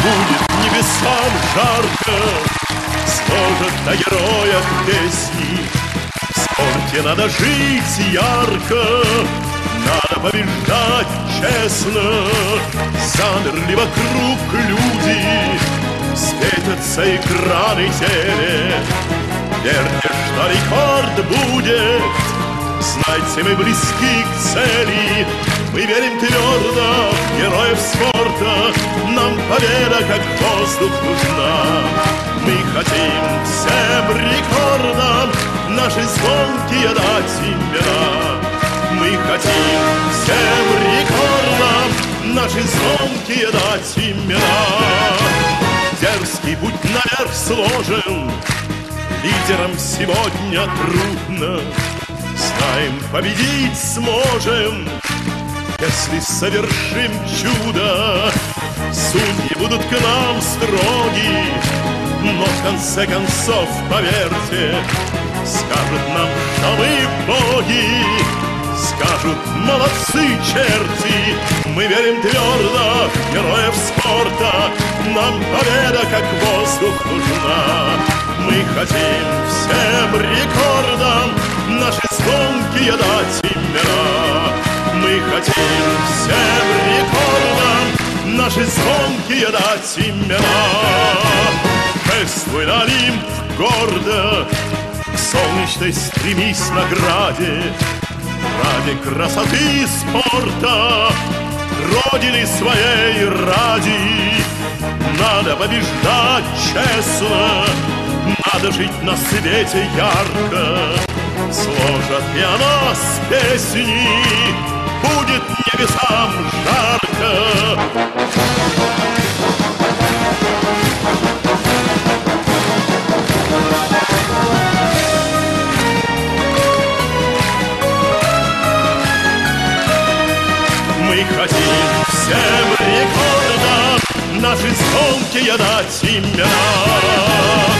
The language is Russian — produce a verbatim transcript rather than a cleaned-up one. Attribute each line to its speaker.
Speaker 1: будет небесам жарко, сложат о героях песни. В спорте надо жить ярко, надо побеждать честно. Замерли вокруг люди, светятся экраны теле. Верьте, что рекорд будет, знайте, мы близки к цели. Мы верим твердо в героев спорта, нам победа как воздух нужна. Мы хотим всем рекордам наши звонкие дать имена. Мы хотим всем рекордам наши звонкие дать имена. Дерзкий путь наверх сложен, лидерам сегодня трудно. Знаем, победить сможем, если совершим чудо. Судьи будут к нам строги, но в конце концов, поверьте, скажут нам, что мы боги. Скажут: молодцы, черти, мы верим твердо в героев спорта, нам победа как воздух нужна. Мы хотим всем рекордам наши звонкие дать имена. Мы хотим всем рекордам наши звонкие дать имена. Шествуй на Олимп гордо, к солнечной стремись награде. Ради красоты спорта, Родины своей ради. Надо побеждать честно, надо жить на свете ярко. Сложат и о нас песни, будет небесам жарко. Мы хотим всем рекордам наши звонкие дать имена.